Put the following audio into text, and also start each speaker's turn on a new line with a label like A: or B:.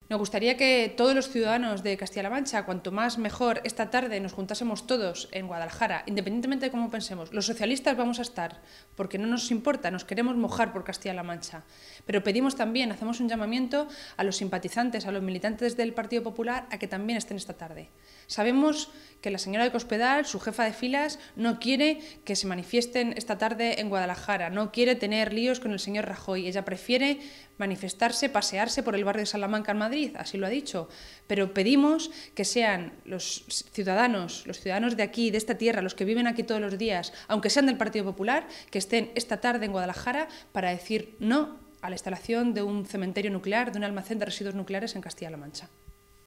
A: Nos gustaría que todos los ciudadanos de Castilla-La Mancha, cuanto más mejor, esta tarde nos juntásemos todos en Guadalajara, independientemente de cómo pensemos. Los socialistas vamos a estar, porque no nos importa, nos queremos mojar por Castilla-La Mancha. Pero pedimos también, hacemos un llamamiento a los simpatizantes, a los militantes del Partido Popular, a que también estén esta tarde. Sabemos que la señora de Cospedal, su jefa de filas, no quiere que se manifiesten esta tarde en Guadalajara, no quiere tener líos con el señor Rajoy. Ella prefiere manifestarse, pasearse por el barrio de Salamanca en Madrid, así lo ha dicho, pero pedimos que sean los ciudadanos de aquí, de esta tierra, los que viven aquí todos los días, aunque sean del Partido Popular, que estén esta tarde en Guadalajara para decir no a la instalación de un cementerio nuclear, de un almacén de residuos nucleares en Castilla-La Mancha.